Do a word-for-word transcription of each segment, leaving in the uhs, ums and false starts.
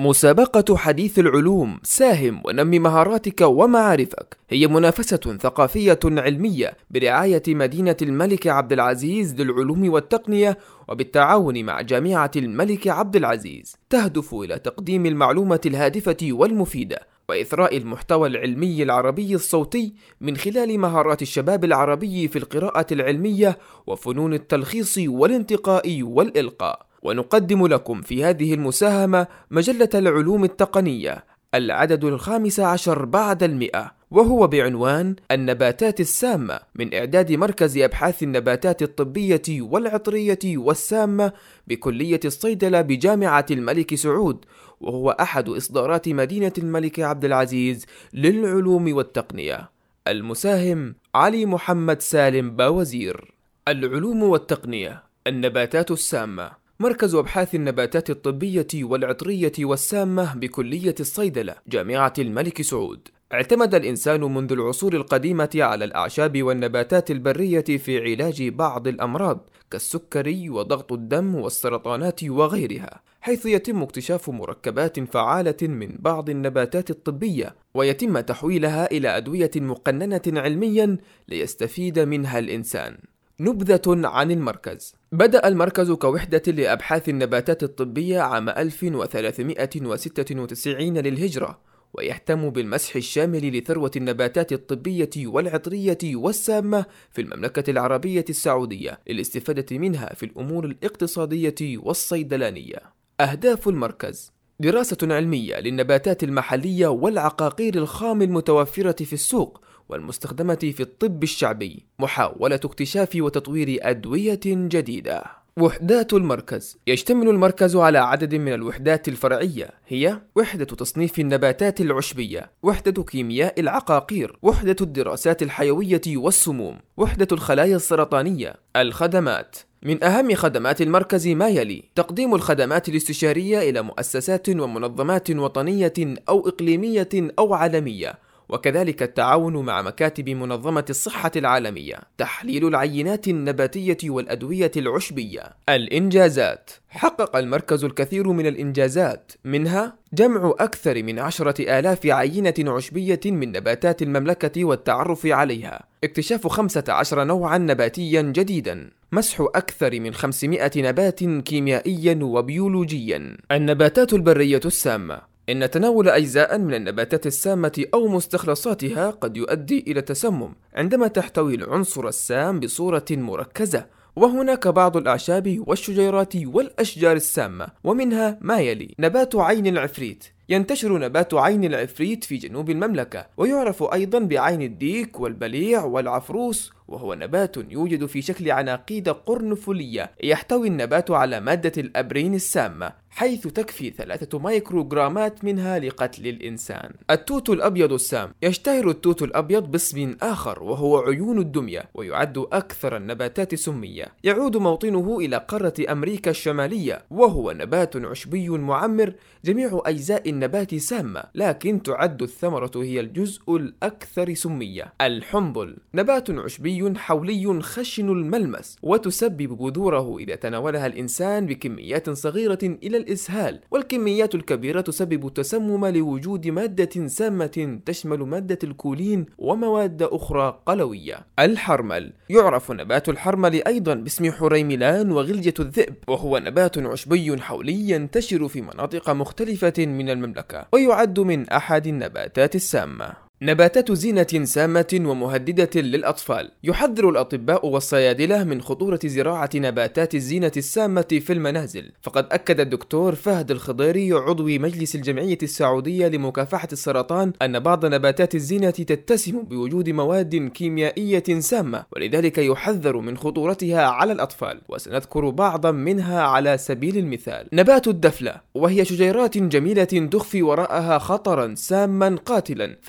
مسابقة حديث العلوم، ساهم ونمي مهاراتك ومعارفك، هي منافسة ثقافية علمية برعاية مدينة الملك عبد العزيز للعلوم والتقنية وبالتعاون مع جامعة الملك عبد العزيز، تهدف إلى تقديم المعلومة الهادفة والمفيدة وإثراء المحتوى العلمي العربي الصوتي من خلال مهارات الشباب العربي في القراءة العلمية وفنون التلخيص والانتقاء والإلقاء. ونقدم لكم في هذه المساهمة مجلة العلوم التقنية العدد الخامس عشر بعد المئة، وهو بعنوان النباتات السامة من إعداد مركز أبحاث النباتات الطبية والعطرية والسامة بكلية الصيدلة بجامعة الملك سعود، وهو أحد إصدارات مدينة الملك عبد العزيز للعلوم والتقنية. المساهم علي محمد سالم باوزير. العلوم والتقنية، النباتات السامة، مركز أبحاث النباتات الطبية والعطرية والسامة بكلية الصيدلة جامعة الملك سعود. اعتمد الإنسان منذ العصور القديمة على الأعشاب والنباتات البرية في علاج بعض الأمراض كالسكري وضغط الدم والسرطانات وغيرها، حيث يتم اكتشاف مركبات فعالة من بعض النباتات الطبية ويتم تحويلها إلى أدوية مقننة علميا ليستفيد منها الإنسان. نبذة عن المركز. بدأ المركز كوحدة لأبحاث النباتات الطبية عام ألف وثلاثمائة وستة وتسعين للهجرة، ويهتم بالمسح الشامل لثروة النباتات الطبية والعطرية والسامة في المملكة العربية السعودية للاستفادة منها في الأمور الاقتصادية والصيدلانية. أهداف المركز: دراسة علمية للنباتات المحلية والعقاقير الخام المتوفرة في السوق والمستخدمة في الطب الشعبي، محاولة اكتشاف وتطوير أدوية جديدة. وحدات المركز: يشتمل المركز على عدد من الوحدات الفرعية، هي وحدة تصنيف النباتات العشبية، وحدة كيمياء العقاقير، وحدة الدراسات الحيوية والسموم، وحدة الخلايا السرطانية. الخدمات: من أهم خدمات المركز ما يلي: تقديم الخدمات الاستشارية إلى مؤسسات ومنظمات وطنية أو إقليمية أو عالمية، وكذلك التعاون مع مكاتب منظمة الصحة العالمية، تحليل العينات النباتية والأدوية العشبية. الإنجازات: حقق المركز الكثير من الإنجازات، منها جمع أكثر من عشرة آلاف عينة عشبية من نباتات المملكة والتعرف عليها، اكتشاف خمسة عشر نوعا نباتيا جديدا، مسح أكثر من خمسمائة نبات كيميائيا وبيولوجيا. النباتات البرية السامة: إن تناول أجزاء من النباتات السامة أو مستخلصاتها قد يؤدي إلى تسمم عندما تحتوي العنصر السام بصورة مركزة، وهناك بعض الأعشاب والشجيرات والأشجار السامة، ومنها ما يلي: نبات عين العفريت. ينتشر نبات عين العفريت في جنوب المملكة، ويعرف أيضا بعين الديك والبليع والعفروس، وهو نبات يوجد في شكل عناقيد قرنفلية. يحتوي النبات على مادة الأبرين السامة، حيث تكفي ثلاثة مايكروغرامات منها لقتل الإنسان. التوت الأبيض السام: يشتهر التوت الأبيض باسم آخر وهو عيون الدمية، ويعد أكثر النباتات سمية. يعود موطنه إلى قارة أمريكا الشمالية، وهو نبات عشبي معمر، جميع أجزاء النبات سامة، لكن تعد الثمرة هي الجزء الأكثر سمية. الحنبل: نبات عشبي حولي خشن الملمس، وتسبب بذوره إذا تناولها الإنسان بكميات صغيرة إلى الإسهال، والكميات الكبيرة تسبب التسمم لوجود مادة سامة تشمل مادة الكولين ومواد أخرى قلوية. الحرمل: يعرف نبات الحرمل أيضا باسم حريملان وغلجة الذئب، وهو نبات عشبي حولي ينتشر في مناطق مختلفة من المملكة، ويعد من أحد النباتات السامة. نباتات زينة سامة ومهددة للأطفال: يحذر الأطباء والصيادلة من خطورة زراعة نباتات الزينة السامة في المنازل، فقد أكد الدكتور فهد الخضيري عضو مجلس الجمعية السعودية لمكافحة السرطان أن بعض نباتات الزينة تتسم بوجود مواد كيميائية سامة، ولذلك يحذر من خطورتها على الأطفال، وسنذكر بعضا منها على سبيل المثال: نبات الدفلة، وهي شجيرات جميلة تخفي وراءها خطرا ساما قاتلا، فهي من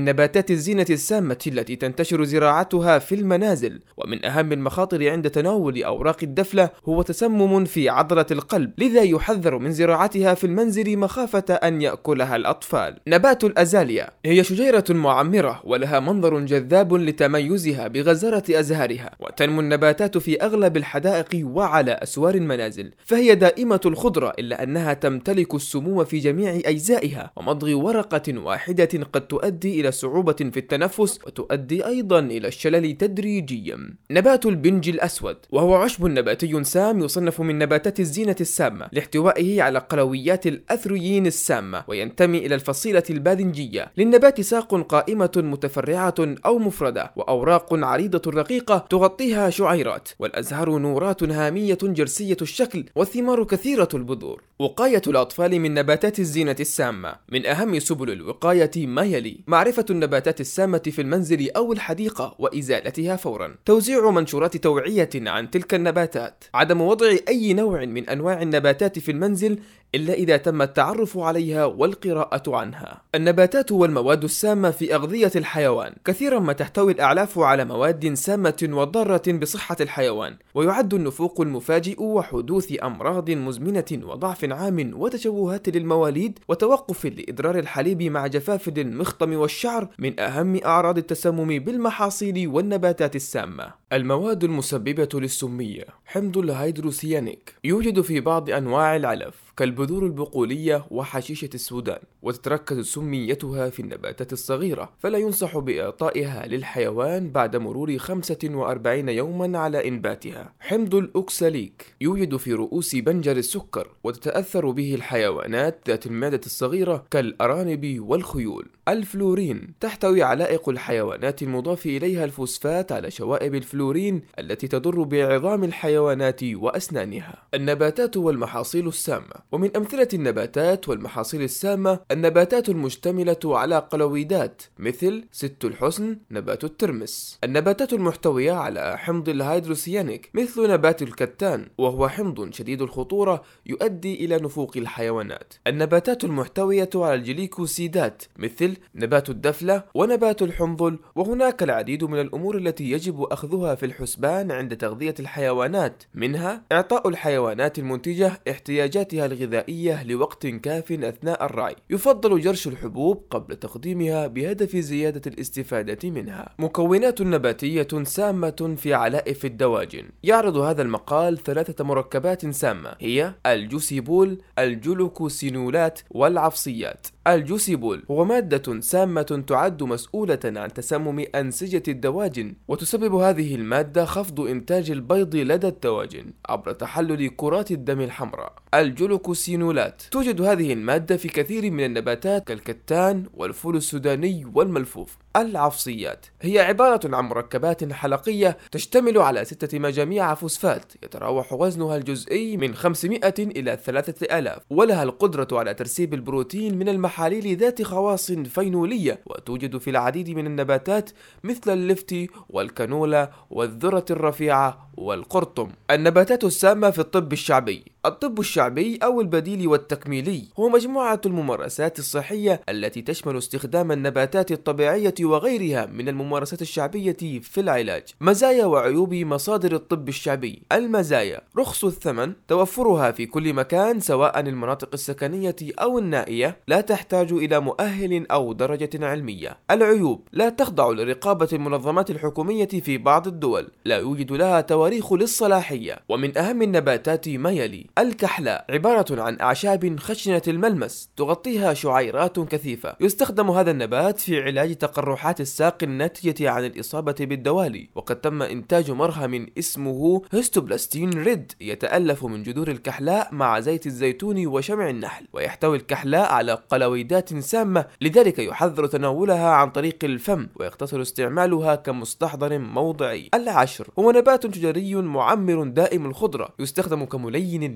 نباتات الزينة السامة التي تنتشر زراعتها في المنازل. ومن أهم المخاطر عند تناول أوراق الدفلة هو تسمم في عضلة القلب، لذا يحذر من زراعتها في المنزل مخافة أن يأكلها الأطفال. نبات الأزاليا هي شجيرة معمرة ولها منظر جذاب لتميزها بغزارة أزهارها، وتنمو النباتات في أغلب الحدائق وعلى أسوار المنازل، فهي دائمة الخضرة إلا أنها تمتلك السموم في جميع أجزائها، ومضغ ورقة واحدة قد تؤدي إلى صعوبة في التنفس وتؤدي أيضا إلى الشلل تدريجيا. نبات البنج الأسود وهو عشب نباتي سام يصنف من نباتات الزينة السامة لاحتوائه على قلويات الأثريين السامة، وينتمي إلى الفصيلة الباذنجية. للنبات ساق قائمة متفرعة أو مفردة، وأوراق عريضة رقيقة تغطيها شعيرات، والأزهار نورات هامية جرسية الشكل، والثمار كثيرة البذور. وقاية الأطفال من نباتات الزينة السامة: من أهم سبل الوقاية ما يلي: معرفة النباتات السامة في المنزل أو الحديقة وإزالتها فورا، توزيع منشورات توعية عن تلك النباتات، عدم وضع أي نوع من أنواع النباتات في المنزل إلا إذا تم التعرف عليها والقراءة عنها. النباتات والمواد السامة في أغذية الحيوان: كثيرا ما تحتوي الأعلاف على مواد سامة وضارة بصحة الحيوان، ويعد النفوق المفاجئ وحدوث أمراض مزمنة وضعف عام وتشوهات للمواليد وتوقف لإدرار الحليب مع جفاف المخطم والشعر من أهم أعراض التسمم بالمحاصيل والنباتات السامة. المواد المسببة للسمية: حمض الهيدروسيانيك يوجد في بعض أنواع العلف كالبذور البقولية وحشيشة السودان، وتتركز سميتها في النباتات الصغيرة، فلا ينصح بإعطائها للحيوان بعد مرور خمسة وأربعين يوما على إنباتها. حمض الأوكساليك يوجد في رؤوس بنجر السكر، وتتأثر به الحيوانات ذات المعدة الصغيرة كالأرانب والخيول. الفلورين تحتوي علائق الحيوانات المضاف إليها الفوسفات على شوائب الفلورين التي تضر بعظام الحيوانات وأسنانها. النباتات والمحاصيل السامة: ومن أمثلة النباتات والمحاصيل السامة النباتات المشتملة على قلويدات مثل ست الحسن، نبات الترمس. النباتات المحتوية على حمض الهيدروسيانيك مثل نبات الكتان، وهو حمض شديد الخطورة يؤدي إلى نفوق الحيوانات. النباتات المحتوية على الجليكوسيدات مثل نبات الدفلة ونبات الحنظل. وهناك العديد من الأمور التي يجب أخذها في الحسبان عند تغذية الحيوانات، منها إعطاء الحيوانات المنتجة احتياجاتها الغذائية لوقت كاف أثناء الرعي. يفضل جرش الحبوب قبل تقديمها بهدف زيادة الاستفادة منها. مكونات نباتية سامة في علائف الدواجن: يعرض هذا المقال ثلاثة مركبات سامة، هي الجوسيبول، الجلوكوسينولات، والعفصيات. الجوسيبول هو مادة سامة تعد مسؤولة عن تسمم أنسجة الدواجن، وتسبب هذه المادة خفض إنتاج البيض لدى الدواجن عبر تحلل كرات الدم الحمراء. الجلوكوسينولات توجد هذه المادة في كثير من النباتات كالكتان والفول السوداني والملفوف. العفصيات هي عبارة عن مركبات حلقية تشتمل على ستة مجاميع فوسفات يتراوح وزنها الجزئي من خمسمائة إلى ثلاثة آلاف، ولها القدرة على ترسيب البروتين من المحاليل ذات خواص فينولية، وتوجد في العديد من النباتات مثل اللفت والكانولا والذرة الرفيعة والقرطم. النباتات السامة في الطب الشعبي: الطب الشعبي أو البديل والتكميلي هو مجموعة الممارسات الصحية التي تشمل استخدام النباتات الطبيعية وغيرها من الممارسات الشعبية في العلاج. مزايا وعيوب مصادر الطب الشعبي: المزايا: رخص الثمن، توفرها في كل مكان سواء المناطق السكنية أو النائية، لا تحتاج إلى مؤهل أو درجة علمية. العيوب: لا تخضع لرقابة المنظمات الحكومية في بعض الدول، لا يوجد لها تواريخ للصلاحية. ومن أهم النباتات ما يلي: الكحلاء عبارة عن أعشاب خشنة الملمس تغطيها شعيرات كثيفة، يستخدم هذا النبات في علاج تقرحات الساق الناتجة عن الإصابة بالدوالي، وقد تم إنتاج مرهم اسمه هيستوبلاستين ريد يتألف من جذور الكحلاء مع زيت الزيتون وشمع النحل، ويحتوي الكحلاء على قلويدات سامة، لذلك يحذر تناولها عن طريق الفم، ويقتصر استعمالها كمستحضر موضعي. العشر هو نبات شجري معمر دائم الخضرة، يستخدم كملين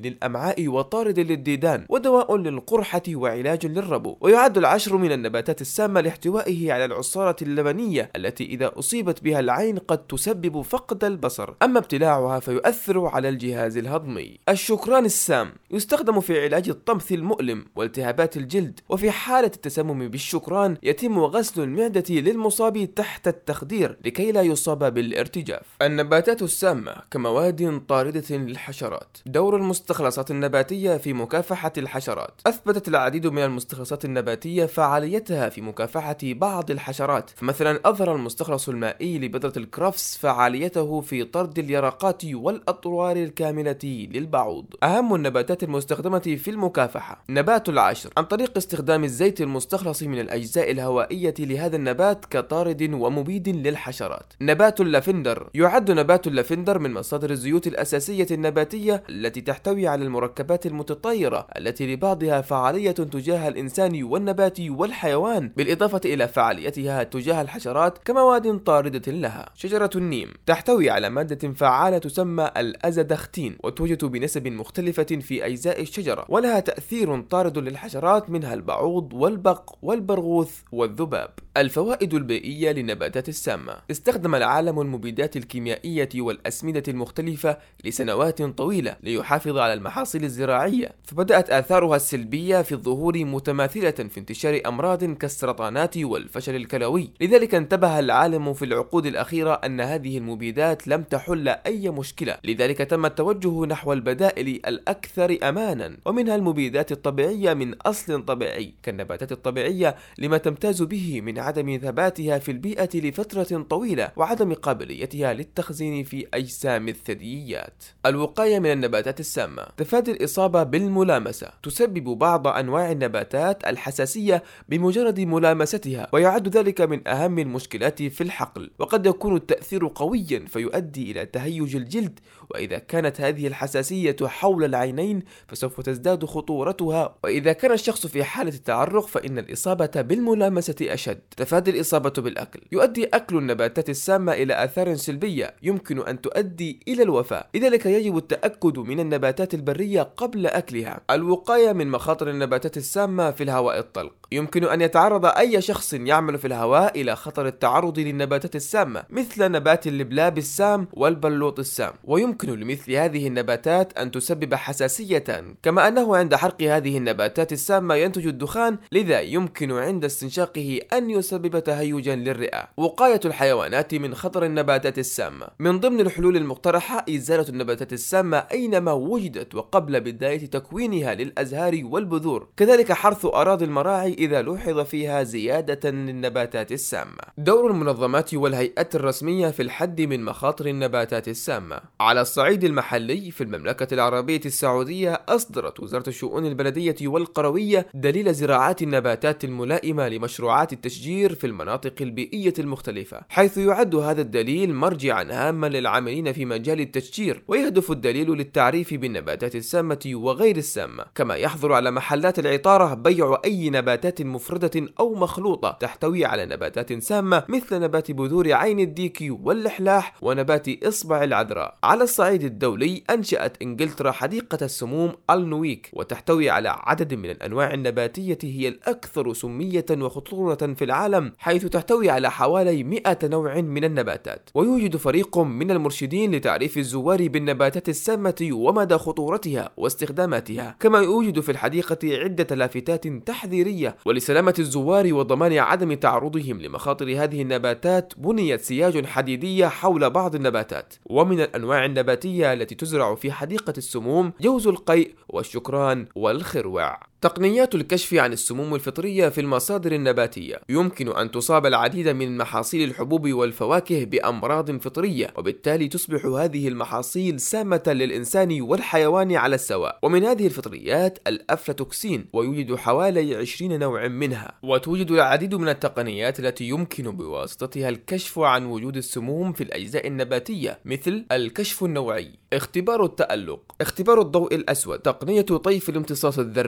للأمعاء وطارد للديدان ودواء للقرحة وعلاج للربو. ويعد العشر من النباتات السامة لاحتوائه على العصارة اللبنية التي إذا أصيبت بها العين قد تسبب فقد البصر، أما ابتلاعها فيؤثر على الجهاز الهضمي. الشكران السام يستخدم في علاج الطمث المؤلم والتهابات الجلد، وفي حالة التسمم بالشكران يتم غسل المعدة للمصاب تحت التخدير لكي لا يصاب بالارتجاف. النباتات السامة كمواد طاردة للحشرات. دور المستخلصات النباتية في مكافحة الحشرات. أثبتت العديد من المستخلصات النباتية فعاليتها في مكافحة بعض الحشرات، فمثلا أظهر المستخلص المائي لبذرة الكرفس فعاليته في طرد اليرقات والأطوار الكاملة للبعوض. أهم النباتات المستخدمة في المكافحة. نبات العشر عن طريق استخدام الزيت المستخلص من الأجزاء الهوائية لهذا النبات كطارد ومبيد للحشرات. نبات اللافندر يعد نبات اللافندر من مصادر الزيوت الأساسية النباتية التي تحتوي على المركبات المتطايرة التي لبعضها فعالية تجاه الإنسان والنبات والحيوان، بالإضافة إلى فعاليتها تجاه الحشرات كمواد طاردة لها. شجرة النيم تحتوي على مادة فعالة تسمى الأزدختين، وتوجد بنسب مختلفة في أجزاء الشجرة، ولها تأثير طارد للحشرات منها البعوض والبق والبرغوث والذباب. الفوائد البيئية للنباتات السامة. استخدم العالم المبيدات الكيميائية والأسمدة المختلفة لسنوات طويلة ليحافظ على المحاصيل الزراعية، فبدأت آثارها السلبية في الظهور متماثلة في انتشار أمراض كالسرطانات والفشل الكلوي. لذلك انتبه العالم في العقود الأخيرة أن هذه المبيدات لم تحل أي مشكلة، لذلك تم التوجه نحو البدائل الأكثر أمانا، ومنها المبيدات الطبيعية من أصل طبيعي كالنباتات الطبيعية لما تمتاز به من عدم ثباتها في البيئة لفترة طويلة وعدم قابليتها للتخزين في أجسام الثدييات. الوقاية من النباتات السامة. تفادي الإصابة بالملامسة. تسبب بعض أنواع النباتات الحساسية بمجرد ملامستها، ويعد ذلك من أهم المشكلات في الحقل، وقد يكون التأثير قويا فيؤدي إلى تهيج الجلد، وإذا كانت هذه الحساسية حول العينين فسوف تزداد خطورتها، وإذا كان الشخص في حالة تعرق فإن الإصابة بالملامسة أشد. تفادي الإصابة بالأكل. يؤدي أكل النباتات السامة إلى آثار سلبية يمكن أن تؤدي إلى الوفاة، لذلك يجب التأكد من النباتات البرية قبل أكلها. الوقاية من مخاطر النباتات السامة في الهواء الطلق. يمكن أن يتعرض أي شخص يعمل في الهواء إلى خطر التعرض للنباتات السامة مثل نبات اللبلاب السام والبلوط السام، ويمكن لمثل هذه النباتات أن تسبب حساسية، كما أنه عند حرق هذه النباتات السامة ينتج الدخان، لذا يمكن عند استنشاقه أن يسبب تهيجا للرئة. وقاية الحيوانات من خطر النباتات السامة. من ضمن الحلول المقترحة إزالة النباتات السامة أينما وجدت وقبل بداية تكوينها للأزهار والبذور، كذلك حرث أراضي المراعي إذا لوحظ فيها زيادة للنباتات السامة. دور المنظمات والهيئات الرسمية في الحد من مخاطر النباتات السامة. على الصعيد المحلي في المملكة العربية السعودية أصدرت وزارة الشؤون البلدية والقروية دليل زراعات النباتات الملائمة لمشروعات التشجير في المناطق البيئية المختلفة، حيث يعد هذا الدليل مرجعا هاما للعاملين في مجال التشجير، ويهدف الدليل للتعريف بالنباتات السامة وغير السامة، كما يحظر على محلات العطارة بيع أي نباتات مفردة أو مخلوطة تحتوي على نباتات سامة مثل نبات بذور عين الديك واللحلاح ونبات إصبع العذراء. على الصعيد الدولي أنشأت إنجلترا حديقة السموم النويك، وتحتوي على عدد من الأنواع النباتية هي الأكثر سمية وخطورة في العالم، حيث تحتوي على حوالي مئة نوع من النباتات. ويوجد فريق من المرشدين لتعريف الزوار بالنباتات السامة ومدى خطورتها واستخداماتها، كما يوجد في الحديقة عدة لافتات تحذيرية، ولسلامة الزوار وضمان عدم تعرضهم لمخاطر هذه النباتات بنيت سياج حديدية حول بعض النباتات. ومن الأنواع النباتية التي تزرع في حديقة السموم جوز القيء والشكران والخروع. تقنيات الكشف عن السموم الفطرية في المصادر النباتية. يمكن أن تصاب العديد من محاصيل الحبوب والفواكه بأمراض فطرية، وبالتالي تصبح هذه المحاصيل سامة للإنسان والحيوان على السواء. ومن هذه الفطريات الأفلاتوكسين، ويوجد حوالي عشرين نوع منها. وتوجد العديد من التقنيات التي يمكن بواسطتها الكشف عن وجود السموم في الأجزاء النباتية، مثل الكشف النوعي، اختبار التألق، اختبار الضوء الأسود، تقنية طيف الامتصاص الذري،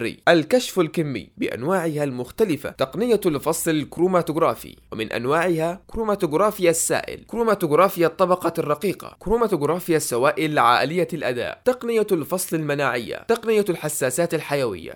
الكشف الكمي بأنواعها المختلفة، تقنية الفصل الكروماتوغرافي، ومن أنواعها كروماتوغرافيا السائل، كروماتوغرافيا الطبقة الرقيقة، كروماتوغرافيا السوائل عالية الأداء، تقنية الفصل المناعية، تقنية الحساسات الحيوية،